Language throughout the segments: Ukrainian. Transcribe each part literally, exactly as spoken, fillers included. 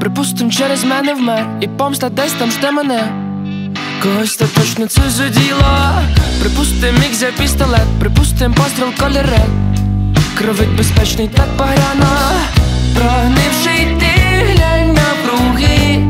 Припустим, через мене вмер, і помста десь там жде мене. Когось то точно це заділо. Припустим, міг взяв пістолет, припустим, постріл колір ред. Кровить безпечний, так багряно. Прогнивший ти, глянь навкруги.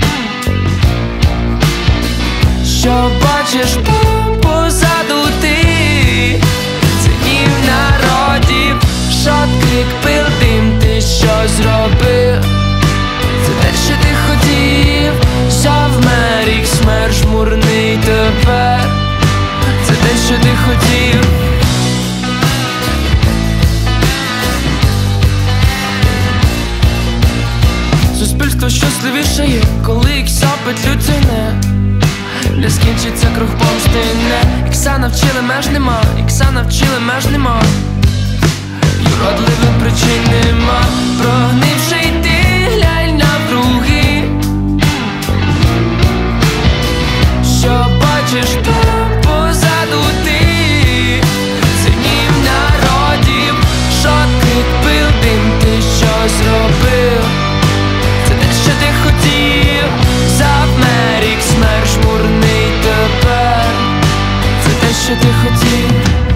Що бачиш там позаду ти? Це дім народів, шот, крик, пил, дим. Ти що зробив? Це те, що ти хотів. Завмер їх смер жмурний тепер. Це те, що ти хотів. Суспільство щасливіше є, коли ікса петлю тяне. Не скінчиться круг помсти, не. Ікса навчили, меж нема, ікса навчили, меж нема. Юродливих причин нема. Прогнивший ти, глянь навкруги. Що бачиш там позаду ти? Це дім народів, шот, крик, пил, дим. Ти що зробив? Це те, що ти хотів. Завмер їх смер жмурний тепер. Це те, що ти хотів.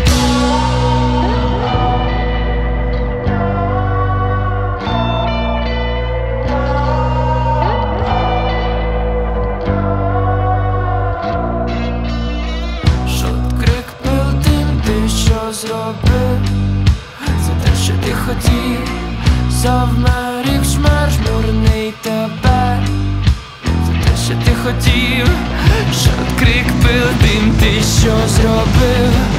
Зробив, це те, що ти хотів. Завмер їх шмер жмурний тепер. Це те, що ти хотів. Шот, крик, пил, дим. Ти що зробив?